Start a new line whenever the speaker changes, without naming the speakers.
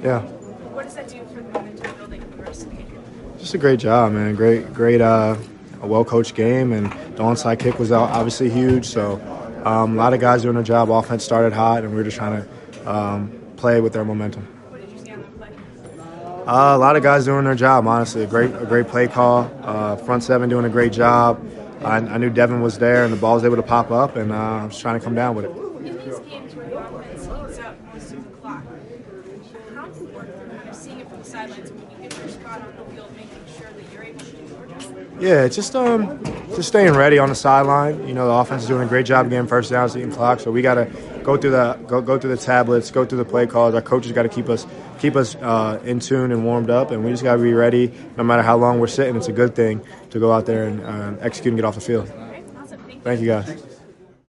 Yeah.
What does that do for the momentum building for the rest of the game?
Just a great job, man. Great, a well-coached game, and the onside kick was obviously huge. So a lot of guys doing their job. Offense started hot, and we were just trying to play with their momentum.
What did you see on that play?
A lot of guys doing their job, honestly. A great play call. Front seven doing a great job. I knew Devin was there, and the ball was able to pop up, and I was trying to come down with it.
In these games where the offense eats up most of the clock, how important for kind of seeing it from the sidelines when you get your spot on the field, making sure that you're able to do your job?
Yeah, just staying ready on the sideline. You know, the offense is doing a great job getting first downs, eating clock. So we got to go through the tablets, go through the play calls. Our coaches got to keep us in tune and warmed up, and we just got to be ready. No matter how long we're sitting, it's a good thing to go out there and execute and get off the field.
Okay, awesome.
Thank you guys.